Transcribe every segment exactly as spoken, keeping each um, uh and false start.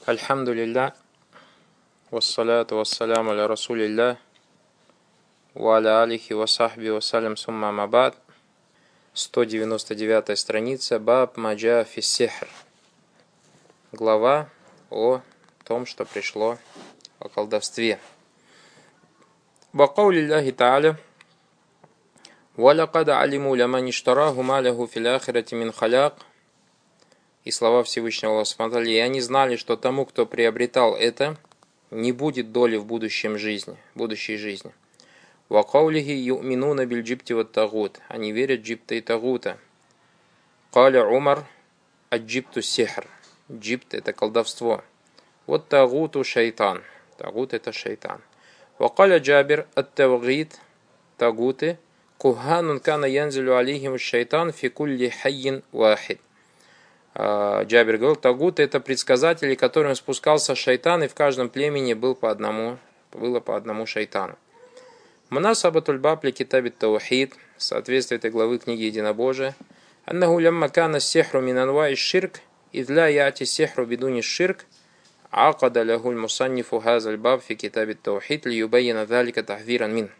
Альхамдулилля, вассаляту вассаляму аля расулилля, ва аля алихи ва сахби вассалям сумма амабад. сто девяносто девятая страница, баб маджа фиссихр. Глава о том, что пришло о колдовстве. Ва каулилляхи та'аля, ва лакад алиму ляман иштараху ма лаху фил ахирати мин халяк. И слова Всевышнего Аллаха Субхану ва Тааля: и они знали, что тому, кто приобретал это, не будет доли в будущем жизни, будущей жизни. Ва каулихи ю'минуна биль джибти ват тагут. Они верят в джибта и тагута. Каля Умар ад-джибту сихр. Джибт — это колдовство. Вот тагуту шайтан. Тагут — это шайтан. Ва каля Джабир ат-тавгит тагуты куханун кана янзилю алейхим шайтан фи кулли хайин вахид. Джабир говорил, тагут — это предсказатели, которым спускался шайтан, и в каждом племени был по одному, было по одному шайтану. Мунасабатуль баб ли китабит таухид, соответствие этой главы книги Единобожия. Аннаху лямма кана сихру мин анваи ширк, идля яти сихру бидуни ширк, акада лягуль мусаннифу хазаль баб фи китабит таухид ли юбайина залика тахвиран мин.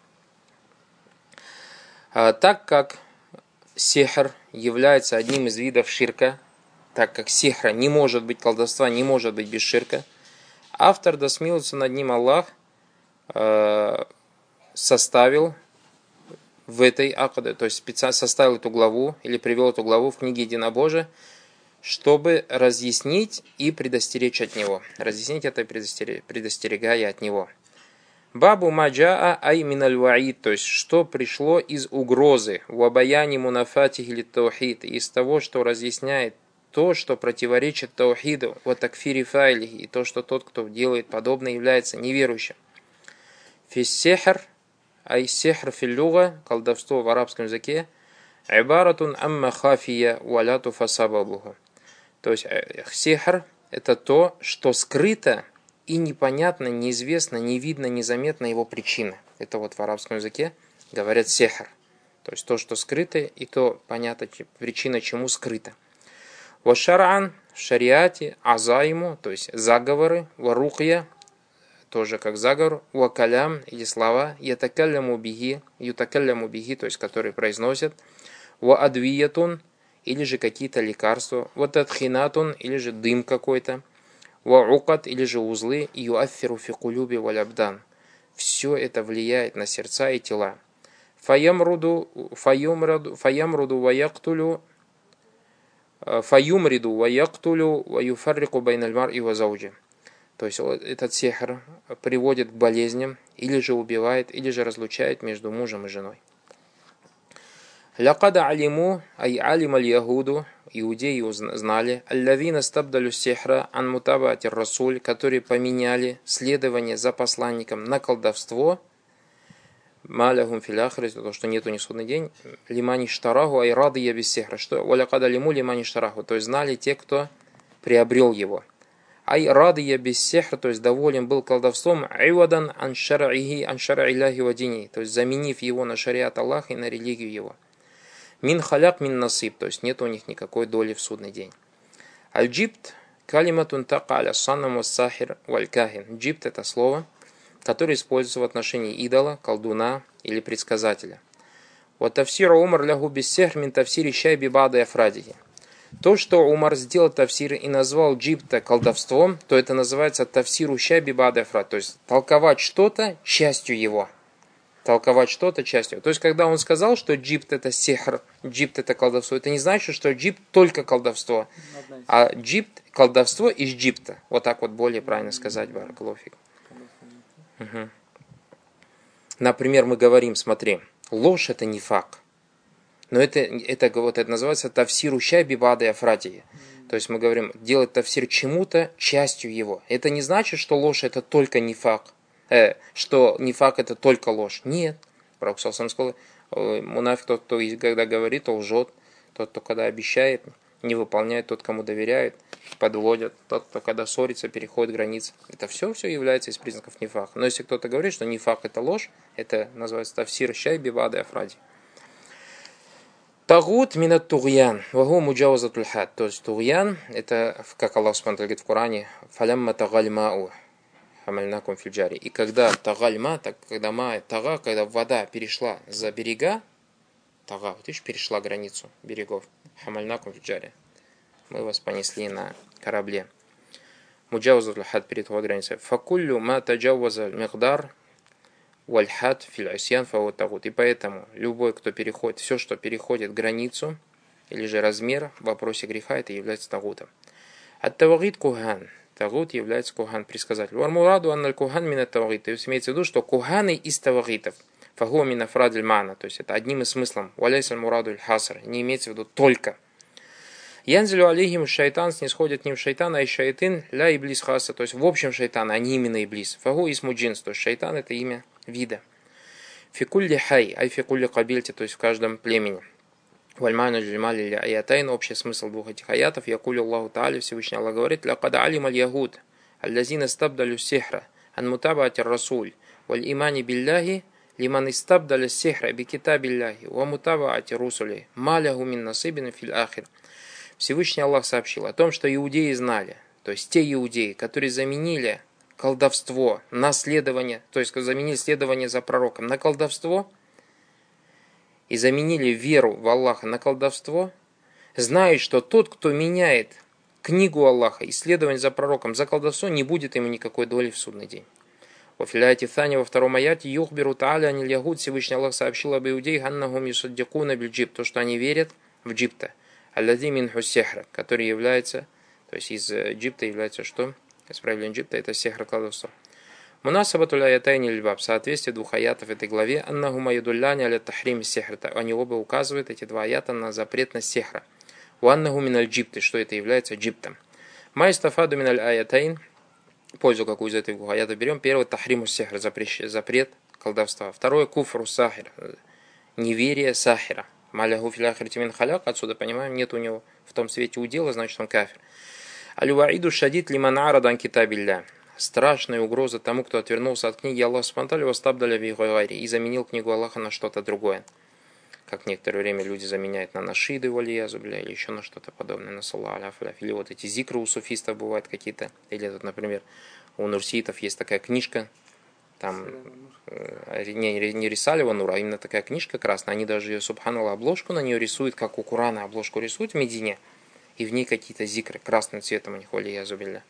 Так как сихр является одним из видов ширка, так как сихра не может быть, колдовства не может быть без ширка, автор, да смилуется над ним Аллах, составил в этой акаде, то есть специально составил эту главу или привел эту главу в книге Единобожия, чтобы разъяснить и предостеречь от него. Разъяснить это, предостерегая от него. Бабу маджаа ай миналь ваид, то есть что пришло из угрозы, вабаяни мунафатихи ли таухид, из того, что разъясняет то, что противоречит таухиду, вот такфири файлихи, и то, что тот, кто делает подобное, является неверующим. Фиссихр, ай сихр филлюга, колдовство в арабском языке, айбаратун амма хафия валяту фасабабуху. То есть сихр — это то, что скрыто и непонятно, неизвестно, не видно, незаметно его причины. Это вот в арабском языке говорят сихр. То есть то, что скрыто, и то понятно, причина чему скрыта. Вашаран в шариате, азайму, то есть заговоры, варухья, тоже как заговор, вакалям или слова, ятакаляму биги, ютакаляму биги, то есть которые произносят, ваадвиятун или же какие-то лекарства, ватадхинатун или же дым какой-то, ваукат или же узлы, и юаффиру фи кулюби валябдан. Все это влияет на сердца и тела. Фаямруду, фаямруду, фаямруду ваяктулю, фаюмриду ваяктулю ваюфаррику байналь мар'i ва зауджи. То есть этот сихр приводит к болезням, или же убивает, или же разлучает между мужем и женой. Лякада алиму, ай алим аль-ягуду, иудеи знали, аллавина стабдалю сихра ан мутабати расуль, которые поменяли следование за посланником на колдовство, малягум филяхрис, то, что нету ни судный день, лимани штараху, ай рады я без сихра, что валякада алиму лимани штараху, то есть знали те, кто приобрел его. Ай рады я без сихра, то есть доволен был колдовством, айвадан ан шар'ихи ан шар'илляхи ва дини, то есть заменив его на шариат Аллаха и на религию его. Мин халяк мин насиб, то есть нет у них никакой доли в судный день. Аль-джибт калиматун така аля саннам ва сахир валь кахин. Джибт — это слово, которое используется в отношении идола, колдуна или предсказателя. Вот тафсир Умар лягу без сихр мин тафсири шайби бада афрадихи. То, что Умар сделал тафсир и назвал джибта колдовством, то это называется тафсиру шайби бада афрад, то есть толковать что-то частью его. Толковать что-то частью. То есть, когда он сказал, что джибт — это сихр, джибт — это колдовство, это не значит, что джибт только колдовство, а джибт — колдовство из джибта. Вот так вот более правильно сказать, баракалуфик. Угу. Например, мы говорим, смотри, ложь — это не факт. Но это, это, вот, это называется тафсиру шайби бада афрадии. То есть мы говорим, делать тафсир чему-то частью его. Это не значит, что ложь — это только не факт. Э, что нифак — это только ложь. Нет. Пророк сам сказал, мунафик тот, кто когда говорит, то лжет. Тот, кто когда обещает, не выполняет. Тот, кому доверяет, подводят. Тот, кто когда ссорится, переходит границы. Это все, все является из признаков нифака. Но если кто-то говорит, что нифак — это ложь, это называется тафсир шайби бада афради. Тагут минат тугьян, вагу муджавазатуль хад. То есть тугьян, это, как Аллах Субхану говорит в Коране, фалямма тагаль мау хамальнакум фильджари. И когда тагаль ма, так когда ма, тага, когда вода перешла за берега, тага, вот видишь, перешла границу берегов, хамальнакум фильджари. Мы вас понесли на корабле. Муджавазатуль хад перед границей. Факуллю ма таджаваза мигдар вальхат фильасьян фаут тагут. И поэтому любой, кто переходит, все, что переходит границу или же размер в вопросе греха, это является тагутом. От тавагит куган. Тагут является куган, предсказатель. Вармураду анналь куган мина тавагит. То есть имеется в виду, что куганы из тавагитов. Фагу мина фрадиль мана. То есть это одним из смыслом. Валяйсаль мураду хасар. Не имеется в виду только. Янзелю алейхим шайтан, снисходит к ним шайтан, а и шайтин ля иблис хаса. То есть в общем шайтан, а не именно иблис. Фагу исму джинс. То есть шайтан это имя вида. Фикулли хай, ай фикулли кабильте, то есть в каждом племени. Вальману джимали или аятайн, общий смысл двух этих аятов. Якули Аллаху Та'аля, Всевышний Аллах говорит, лякад алим аль ягуд, аллазина стабдалю сихра, ан мутабаати расуль, валь имани билляхи, лиман истабдаля сихра, бикита билляхи, ва мутабаати русули, маляху мин насыбин фил ахир. Всевышний Аллах сообщил о том, что иудеи знали, то есть те иудеи, которые заменили колдовство на следование, то есть заменили следование за пророком на колдовство и заменили веру в Аллаха на колдовство, знают, что тот, кто меняет книгу Аллаха и следование за пророком за колдовство, не будет ему никакой доли в судный день. Во филяйте Тани во втором аяте Юхберу Тааля аниль ягуд, Всевышний Аллах сообщил об иудеях аннахум юсаддикуна бильджиб, то, что они верят в джибта, аллади мин хусехра, который является, то есть из джибта является что? Исправление джибта это сехра колдовство. Мунасабатуль аятайни льбаб, в соответствии двух аятов этой главе, аннахума юдулляни аля тахрим сехра, они оба указывают, эти два аята, на запрет на сехра. У аннаху миналь джибты, что это является джиптом. Майстафаду миналь аятайн, пользу какую из этих двух аятов берем. Первый тахриму сехра, запрет колдовства. Второе куфру сахир, неверие сахира. Маляху филяхир тимин халяк, отсюда понимаем, нет у него в том свете удела, значит он кафир. Алюваиду шадид лиман арадан китабилля. Страшная угроза тому, кто отвернулся от книги Аллаха Субхану ва стабдаля вигайри и заменил книгу Аллаха на что-то другое. Как некоторое время люди заменяют на нашиды валиязу, бля, или еще на что-то подобное, на салла аляфля. Или вот эти зикры у суфистов бывают какие-то. Или вот, например, у нурсиитов есть такая книжка, там не, не Рисалева Нур, а именно такая книжка красная. Они даже ее, субханаллах, обложку на нее рисуют, как у Курана обложку рисуют в Медине. И в ней какие-то зикры красным цветом у них валиязу, бля.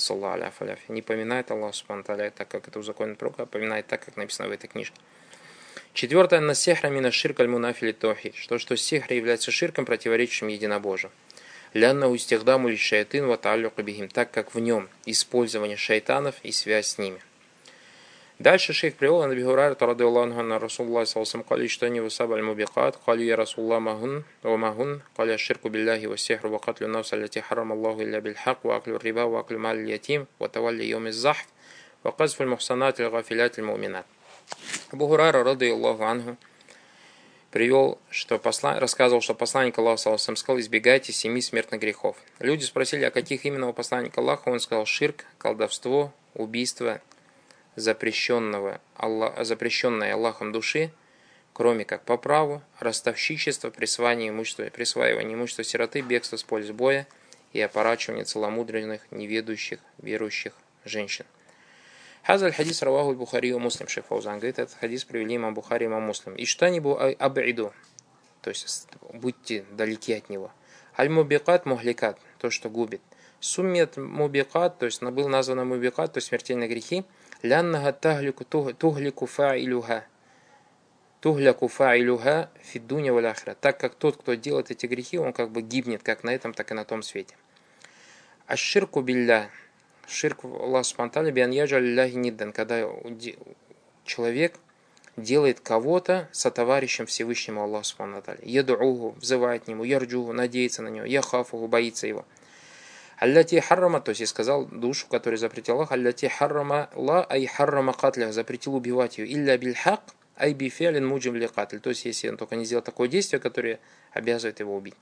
Не поминает Аллах Субхану Тааля так, как это узаконено пророк, а поминает так, как написано в этой книжке. Четвертое, на сехра мина ширк аль мунафили тохи, что что сехра является ширком, противоречащим единобожию. Лянна устихдаму ли шайтин ва тааллюка бихим, так как в нем использование шайтанов и связь с ними. Дальше шейх привел Аби Хурайра радиллаху анху Расулуллах саллаллаху алейхи ва саллям кали штани ва саб аль мубикат кали я Расулуллах махун ва махун кали ширку биллахи ва сихру ва катлю нафс аллати харрам Аллаху илля биль хак ва аклю риба ва аклю мал ятим ва тавалли йом из-захф ва казф аль мухсанат аль гафилят аль муминат. Абу Хурайра радиллаху анху привел, что посла... рассказывал, что посланник Аллаха саллаллаху алейхи ва саллям сказал: избегайте семи смертных грехов. Люди спросили, о каких именно у посланника Аллаха, он сказал: ширк, колдовство, убийство запрещенного Аллах, запрещенной Аллахом души, кроме как по праву, ростовщичество, присваивание имущества, присваивание имущества сироты, бегство с поля боя и опорачивание целомудренных, неведущих, верующих женщин. Хазаль хадис раваху Бухари и Муслим, шейх Фаузан говорит, этот хадис привели имам Бухари и имам Муслим. И что-нибудь абиду, то есть будьте далеки от него. Аль-мубикат мухликат, то, что губит. Суммет мубикат, то есть был назван мубикат, то есть смертельные грехи. Ляннага таглику туглику фаилюха. Тугляку фаилюха фиддуня валь ахира. Так как тот, кто делает эти грехи, он как бы гибнет, как на этом, так и на том свете. Аш-ширку билля. Ширк Аллах Субхану ва Тааля биан яджаль лилляхи ниддан, когда человек делает кого-то сотоварищем Всевышнему Аллаху Субхану ва Тааля. Ядууху, взывает к нему, ярджуху, надеется на него, яхафуху, боится его. Аллати харрама, то есть я сказал душу, которую запретил Аллах, аллати харрама ла ай харрама катля, запретил убивать ее, илля биль хак ай би фиалин муджим ли катль, то есть если он только не сделал такое действие, которое обязывает его убить.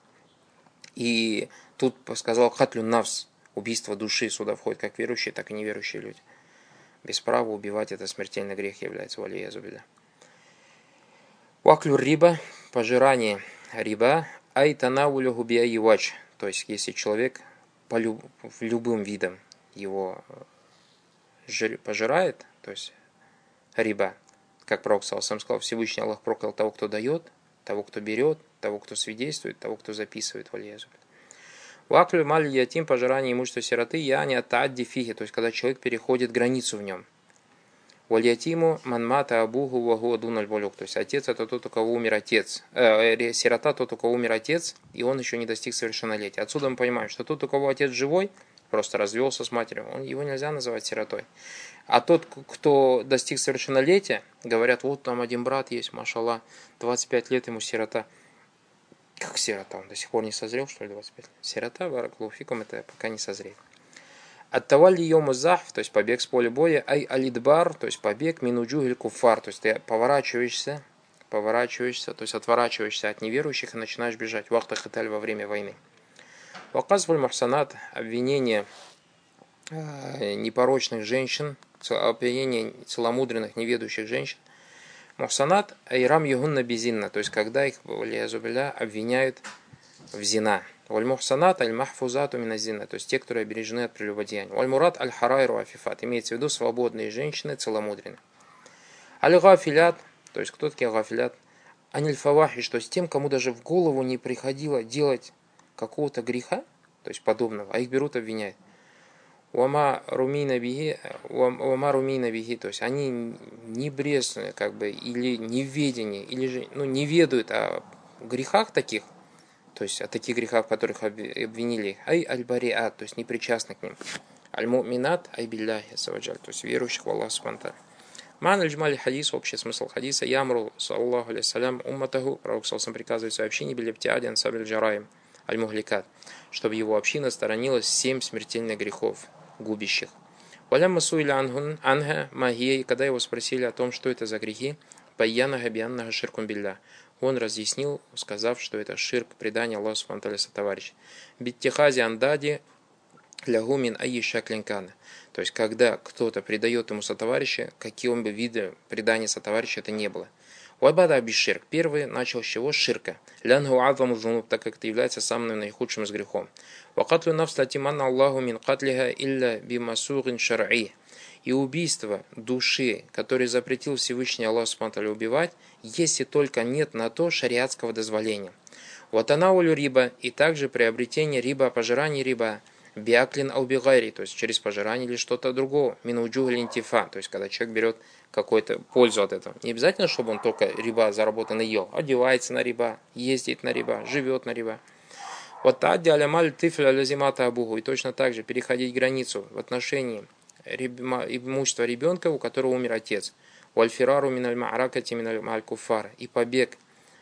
И тут сказал катлю навс, убийство души, сюда входит как верующие, так и неверующие люди. Без права убивать — это смертельный грех является, валия зубиля. Ваклю риба, пожирание риба ай танавулюху биайи вадж. То есть, если человек по люб, любым видам его жир, пожирает, то есть риба, как пророк саллаллаху сказал, Всевышний Аллах проклял того, кто дает, того, кто берет, того, кто свидетельствует, того, кто записывает. Валиязу. Ваклю маль ятим, пожирание имущества сироты, я не атадди фихи, то есть когда человек переходит границу в нем. Вальятиму манмата абуху вагу адуналь болюк, то есть отец это тот, у кого умер отец, э, сирота тот, у кого умер отец, и он еще не достиг совершеннолетия. Отсюда мы понимаем, что тот, у кого отец живой, просто развелся с матерью, он, его нельзя называть сиротой. А тот, кто достиг совершеннолетия, говорят, вот там один брат есть, машаллах, двадцать пять лет ему сирота. Как сирота? Он до сих пор не созрел, что ли, двадцать пять лет? Сирота, баракаллаху фикум, это пока не созреет. Ат-тавалли йому захф, то есть побег с поля боя, ай алидбар, то есть побег минуджугиль куфар, то есть ты поворачиваешься, поворачиваешься, то есть отворачиваешься от неверующих и начинаешь бежать. Вахта хаталь во время войны. Ваказваль махсанат, обвинение э, непорочных женщин, обвинение целомудренных неведущих женщин. Мухсанат айрам югунна безинна, то есть когда их обвиняют в зина. Валь мухсанат аль махфузату миназинна, то есть те, которые обережены от прелюбодеяния. Валь мурат аль харайру афифат, имеется в виду свободные женщины, целомудренные. Аль гафилят, то есть кто такие гафилят? Аниль фавахиш, то есть тем, кому даже в голову не приходило делать какого-то греха, то есть подобного, а их берут, обвиняют. Уама румина биги, уама румина биги, то есть они не брезные, как бы, или неведение, или же, ну, не ведают о грехах таких, то есть о таких грехах, в которых обвинили, ай аль-бариат, то есть не причастны к ним. Аль-му'минат ай билляхи саваджаль, то есть верующих в Аллаха субхану. Ман аль-джмали хадис, общий смысл хадиса, ямру саллаху алейсалям умматаху, пророк саллаллаху приказывает своей общине билибтиадиан сабиль джараим аль-мухликат, чтобы его община сторонилась семь смертельных грехов, губящих. Валямма суиля анха магия, когда его спросили о том, что это за грехи, баяна габианнага ширкун билля, он разъяснил, сказав, что это ширк, предание Аллаху субхану ва тааля сотоварища. Биттихази андади лягумин айи шаклинкана. То есть, когда кто-то предает ему сотоварища, каким бы видом предания сотоварища это не было. Уайбада абиширк. Первый начал с чего? Ширка. Лянгу адваму зунуб, так как это является самым наихудшим из грехов. Вакатлю нафс латиманна Аллаху мин катлиха илля бимасугин шар'и. И убийство души, который запретил Всевышний Аллах субхану ва тааля убивать, если только нет на то шариатского дозволения. Ватанаулю риба, и также приобретение риба, пожирание риба, биаклин аубигайри, то есть через пожирание или что-то другого, минуджу линтифа, то есть когда человек берет какую-то пользу от этого. Не обязательно, чтобы он только риба заработанный ел, одевается на риба, ездит на риба, живет на риба. Вот адди алямаль тифль алязимата абуху, и точно так же переходить границу в отношении имущества ребенка, у которого умер отец. Вальфирару миналь мааракати миналь малькуфар, и побег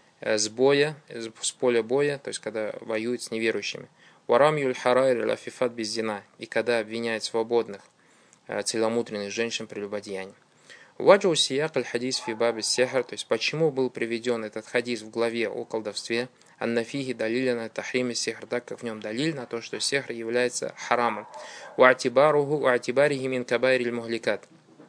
с боя, с поля боя, то есть когда воюют с неверующими. Варам юль харайр лафифат беззина, и когда обвиняют свободных, целомудренных женщин прелюбодеяния. Ваджу сияк аль-хадис фи баби сехар, то есть почему был приведен этот хадис в главе о колдовстве, аннафихи далиля на тахриме сехр, так как в нем далиль на то, что сехр является харамом. Уатибаруху уатибарихи мин кабайриль мухликат.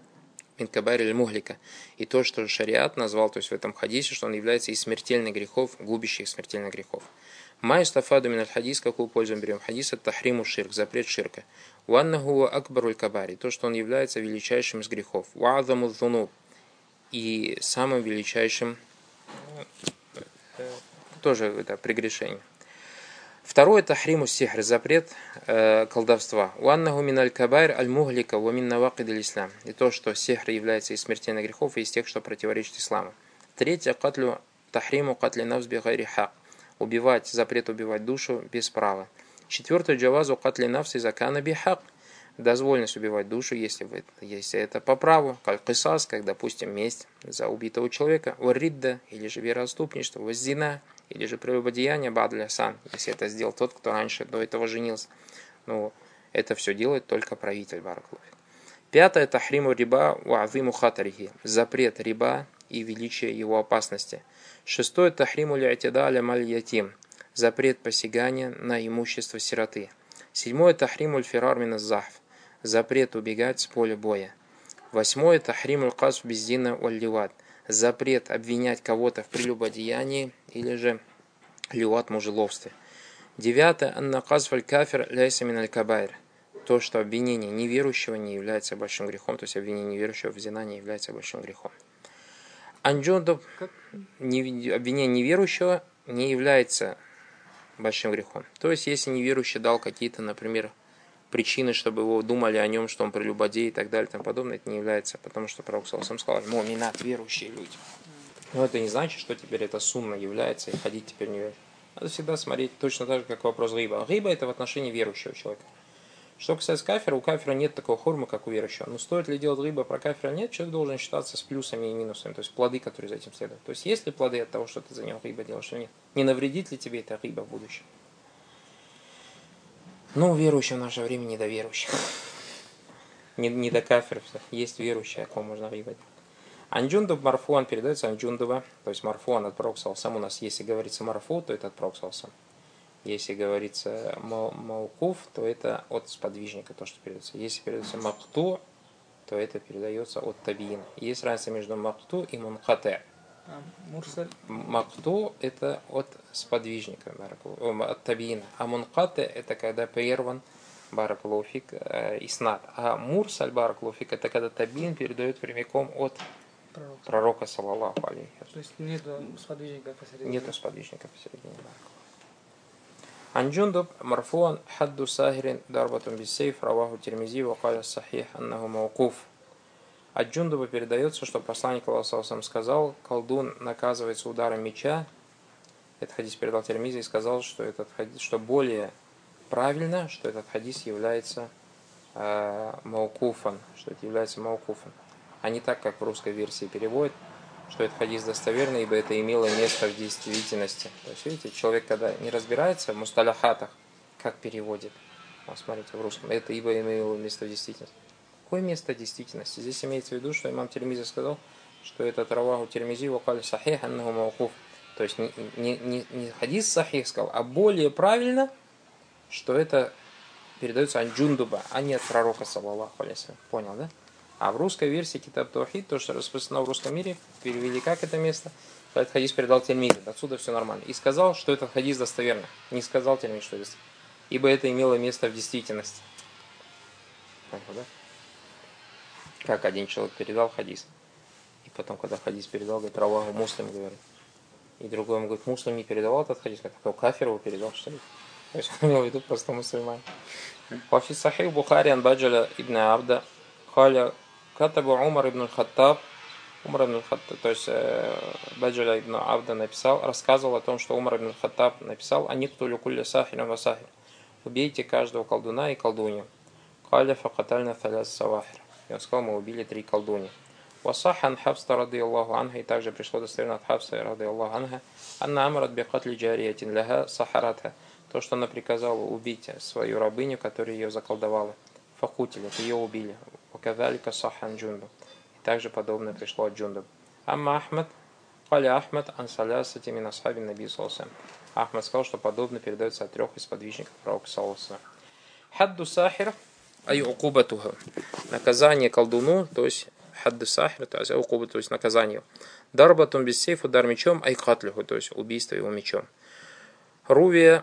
Мин кабайриль мухлика. И то, что шариат назвал, то есть в этом хадисе, что он является из смертельных грехов, губящих смертельных грехов. Майстафаду мин аль-хадис, какую пользу мы берем? Хадис от тахриму ширк, запрет ширка. Уаннаху акбаруль кабари, то, что он является величайшим из грехов. Уазаму зунуб, и самым величайшим тоже это прегрешение. Второе — тахриму сихр, запрет э, колдовства. Уаннаху мин аль-кабайр аль-мухлика ва мин навакид аль-ислам, и то, что сихр является из смертельных грехов и из тех, что противоречит исламу. Третье — катлю тахриму катли навс би гайри хак, убивать, запрет убивать душу без права. Четвертое — джавазу катли навс иза кана би хак, дозвольность убивать душу, если, вы, если это по праву, как кисас, как, допустим, месть за убитого человека, варридда, или же вероотступничество, ваззина, или же прелюбодеяние бадля сан, если это сделал тот, кто раньше до этого женился. Ну, это все делает только правитель, баракаллаху. Пятое — тахриму риба ва азиму хатарихи, запрет риба и величие его опасности. Шестое — тахриму ли'тида аля маль ятим, запрет посягания на имущество сироты. Седьмое — тахриму аль-фирар мин аз-захф, запрет убегать с поля боя. Восьмое — тахриму аль-касф бездина валь-ливат, запрет обвинять кого-то в прелюбодеянии или же лиуат мужеловстве. Девятое. Анна казфаль кафир ляйса мин аль-кабайр. То, что обвинение неверующего не является большим грехом, то есть обвинение неверующего в зина не является большим грехом. Анджундуб, обвинение неверующего не является большим грехом. То есть, если неверующий дал какие-то, например, причины, чтобы его думали о нем, что он прелюбодей и так далее и тому подобное, это не является, потому что пророк сам сказал, муминат, верующие люди. Но это не значит, что теперь это сунна является и ходить теперь не верующим. Надо всегда смотреть точно так же, как вопрос гиба. Гиба это в отношении верующего человека. Что касается кафира, у кафира нет такого хурма, как у верующего. Но стоит ли делать гиба про кафира? Нет, человек должен считаться с плюсами и минусами, то есть плоды, которые за этим следуют. То есть есть ли плоды от того, что ты за него гиба делаешь или нет? Не навредит ли тебе это гиба в будущем? Ну, верующим в наше время не до верующих. Не, не до кафиров. Есть верующие, о ком можно гиба делать. Анджундуб марфуан передается Анджундуба, то есть марфуан от пророка сам у нас, если говорится марфу, то это от пророка сам. Если говорится маукуф, то это от сподвижника, то, что передается. Если передается макту, то это передается от табиина. Есть разница между макту и мункате. Макту это от сподвижника, от табиина. А мункате это когда прерван баракулуфик иснат. А мурсаль баракулуфик это когда табиин передает прямиком от пророка, пророка саллаллаху алейхи. То есть нету сподвижника посередине. Нету сподвижника посередине. Анджундуб марфуан хадду сахирин дарбатун биссейф раваху тирмизи ва каля сахих аннаху маукуф. От Джундуба передается, что посланник Аллаха сказал, колдун наказывается ударом меча. Этот хадис передал Тирмизи и сказал, что, этот хадис, что более правильно, что этот хадис является э, маукуфан, что это является маукуфан. А не так, как в русской версии переводят, что этот хадис достоверный, ибо это имело место в действительности. То есть, видите, человек, когда не разбирается в мусталяхатах, как переводит, вот смотрите, в русском, это ибо имело место в действительности. Какое место действительности? Здесь имеется в виду, что имам Тирмизи сказал, что этот раваху Тирмизи вакали сахих аннаху маукуф. То есть не, не, не, не хадис сахих сказал, а более правильно, что это передается ан Джундуба, а не от пророка саллаллаху алейхи. Понял, да? А в русской версии Китаб Таухид, то, что распространено в русском мире, перевели как это место, этот хадис передал Тирмизи, отсюда все нормально. И сказал, что этот хадис достоверный. Не сказал Тирмизи, что это, ибо это имело место в действительности. Понял, да? Как один человек передал хадис. И потом, когда хадис передал, говорит, раваху муслим, говорит. И другой ему говорит, муслим не передавал этот хадис, как такой кафир его передал, что ли? То есть он имел в виду просто мусульман. Вафи сахих Бухари ан Баджаля ибн Абда халя катабу Умар ибн Хаттаб. Умар ибн Хаттаб, то есть Баджаля ибн Абда написал, рассказывал о том, что Умар ибн Хаттаб написал, аниктулю кулля сахирам ва сахир. Убейте каждого колдуна и колдунью. Халя факатальна таляс савахир. И он сказал, мы убили три колдуни. Васахан Хабста рады Аллаху анха, и также пришло достоверно от Хабста рады Аллаху анха, анна амрат бекатли джариятин ляха сахаратха, то, что она приказала убить свою рабыню, которая ее заколдовала. Фахутили, ее убили. Ваказалика сахан джунду. И также подобное пришло от джунду. Амма Ахмад, халя Ахмад ан салясати мин асхаби наби саллаллаху. Ахмад сказал, что подобное передается от трех из подвижников пророка саллаллаху. Хадду сахир ай укубатуха. Наказание колдуну, то есть хадду сахир, то есть укуба, то есть наказание. Дарбатун без сейф, удар мечом, ай катлюху, то есть убийство его мечом. Рувия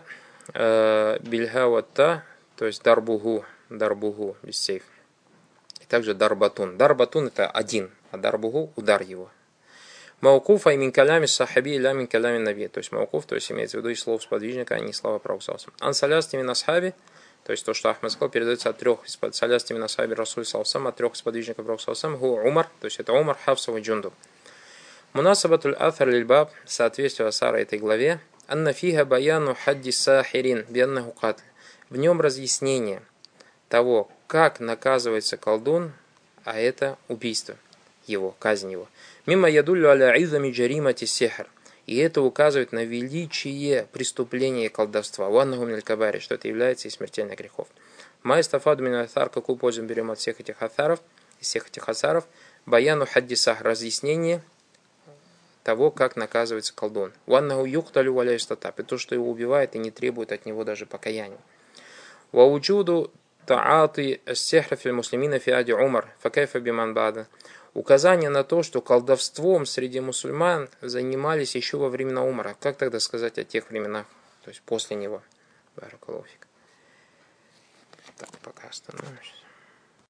бильхаватта, то есть дарбугу, дарбугу без сейф. И также дарбатун. Дарбатун это один, а дарбугу удар его. Маукуф ай мин калями сахаби иля мин калями наби. То есть маукуф, то есть имеется в виду и слов сподвижника, а не слова пророка. Ансалясти мин асхаби. То есть то, что Ахмад сказал, передается от трех из салястими на сахаби Расуль саллаллаху, от трех сподвижников пророка саллаллаху, Умар, то есть это Умар, Хавсов и Джундуб. Мунасабатуль Атхар лильбаб, соответствие Асара этой главе, анна фиха баяну хадди сахирин бианнаху катль. В нем разъяснение того, как наказывается колдун, а это убийство его, казнь его. Мимо ядуллю аля изами джаримати сихр. И это указывает на величие преступления колдовства. Уаннаху мин аль-кабари, что это является из смертельных грехов. Майстафаду мин аль-аthар, какую пользу мы берем от всех этих атharов, из всех этих асаров, баяну хаддисах, разъяснение того, как наказывается колдун. Уаннаху юкталю валя истатаб, и то, что его убивает и не требует от него даже покаяния. Вауджуду таати ас-сихра фил муслимина фи ади Умар, факайфа биман бада. Указание на то, что колдовством среди мусульман занимались еще во времена Умара. Как тогда сказать о тех временах, то есть после него? Баракаллаху фик. Так, пока остановимся.